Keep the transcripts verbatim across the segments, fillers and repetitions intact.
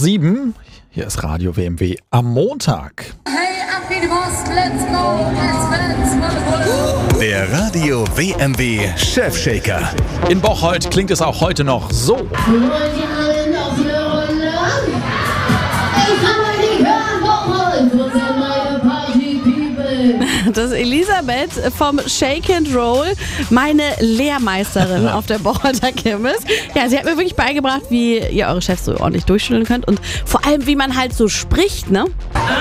Sieben. Hier ist Radio W M W am Montag. Hey, ab in die Post, let's go, let's dance, Der Radio W M W Chefshaker. In Bocholt klingt es auch heute noch so. Wollt ihr alle noch eine Runde? Ich kann euch nicht hören, Bocholt, wo sind meine Party-People? Das ist Elisabeth vom Shake and Roll, meine Lehrmeisterin auf der Bocholter Kirmes. Ja, sie hat mir wirklich beigebracht, wie ihr eure Chefs so ordentlich durchschütteln könnt und vor allem, wie man halt so spricht, ne?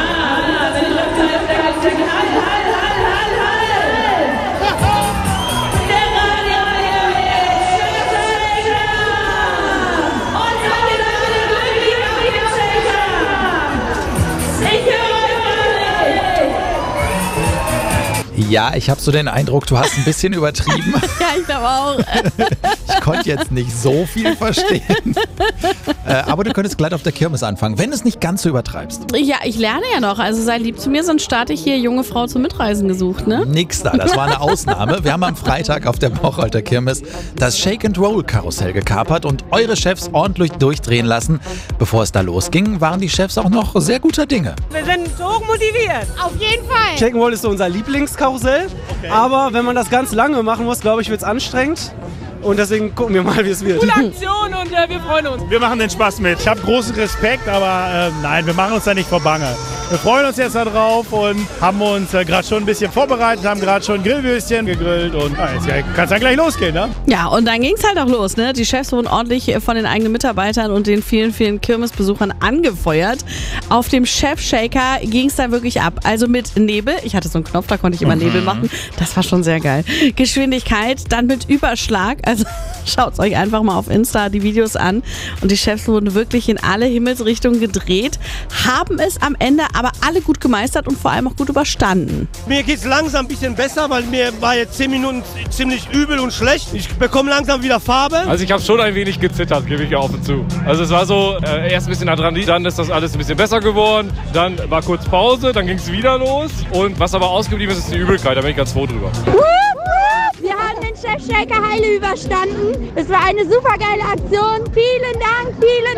Ja, ich habe so den Eindruck, du hast ein bisschen übertrieben. Ja, ich glaube auch. Ich konnte jetzt nicht so viel verstehen. äh, aber du könntest gleich auf der Kirmes anfangen, wenn du es nicht ganz so übertreibst. Ja, ich lerne ja noch, also sei lieb zu mir, sonst starte ich hier junge Frau zum Mitreisen gesucht, ne? Nix da, das war eine Ausnahme. Wir haben am Freitag auf der Bocholter Kirmes das Shake and Roll Karussell gekapert und eure Chefs ordentlich durchdrehen lassen. Bevor es da losging, waren die Chefs auch noch sehr guter Dinge. Wir sind hoch motiviert. Auf jeden Fall. Shake and Roll ist so unser Lieblingskarussell. Okay. Aber wenn man das ganz lange machen muss, glaube ich, wird es anstrengend. Und deswegen gucken wir mal, wie es wird. Coole Aktion und äh, wir freuen uns. Wir machen den Spaß mit. Ich habe großen Respekt, aber äh, nein, wir machen uns da nicht vor Bange. Wir freuen uns jetzt da drauf und haben uns äh, gerade schon ein bisschen vorbereitet, haben gerade schon Grillwürstchen gegrillt und äh, jetzt kann es dann gleich losgehen, ne? Ja, und dann ging es halt auch los, ne? Die Chefs wurden ordentlich von den eigenen Mitarbeitern und den vielen, vielen Kirmesbesuchern angefeuert. Auf dem Chefshaker ging es dann wirklich ab. Also mit Nebel, ich hatte so einen Knopf, da konnte ich immer mhm. Nebel machen. Das war schon sehr geil. Geschwindigkeit, dann mit Überschlag. Also schaut euch einfach mal auf Insta die Videos an. Und die Chefs wurden wirklich in alle Himmelsrichtungen gedreht, haben es am Ende aber alle gut gemeistert und vor allem auch gut überstanden. Mir geht es langsam ein bisschen besser, weil mir war jetzt zehn Minuten ziemlich übel und schlecht. Ich bekomme langsam wieder Farbe. Also ich habe schon ein wenig gezittert, gebe ich offen zu. Also es war so, äh, erst ein bisschen Adrenalin, dann ist das alles ein bisschen besser geworden. Dann war kurz Pause, dann ging es wieder los. Und was aber ausgeblieben ist, ist die Übelkeit. Da bin ich ganz froh drüber. Wir haben den Chefshaker heile überstanden. Es war eine super geile Aktion. Vielen Dank, vielen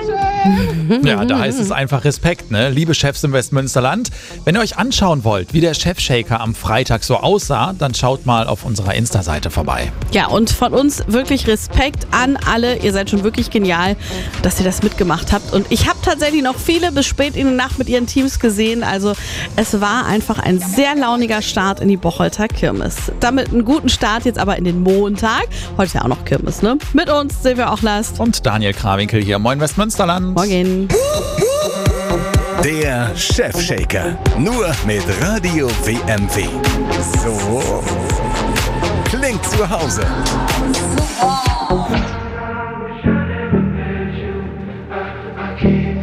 Dank. Ja, da heißt es einfach Respekt, ne? Liebe Chefs im Westmünsterland, wenn ihr euch anschauen wollt, wie der Chefshaker am Freitag so aussah, dann schaut mal auf unserer Insta-Seite vorbei. Ja, und von uns wirklich Respekt an alle. Ihr seid schon wirklich genial, dass ihr das mitgemacht habt. Und ich habe tatsächlich noch viele bis spät in die Nacht mit ihren Teams gesehen. Also es war einfach ein sehr launiger Start in die Bocholter Kirmes. Damit einen guten Start jetzt aber in den Montag. Heute ist ja auch noch Kirmes, ne? Mit uns Silvia Ochlast und Daniel Krawinkel hier. Moin Westmünsterland. Morgen. Der Chefshaker. Nur mit Radio W M W. So klingt zu Hause. Super.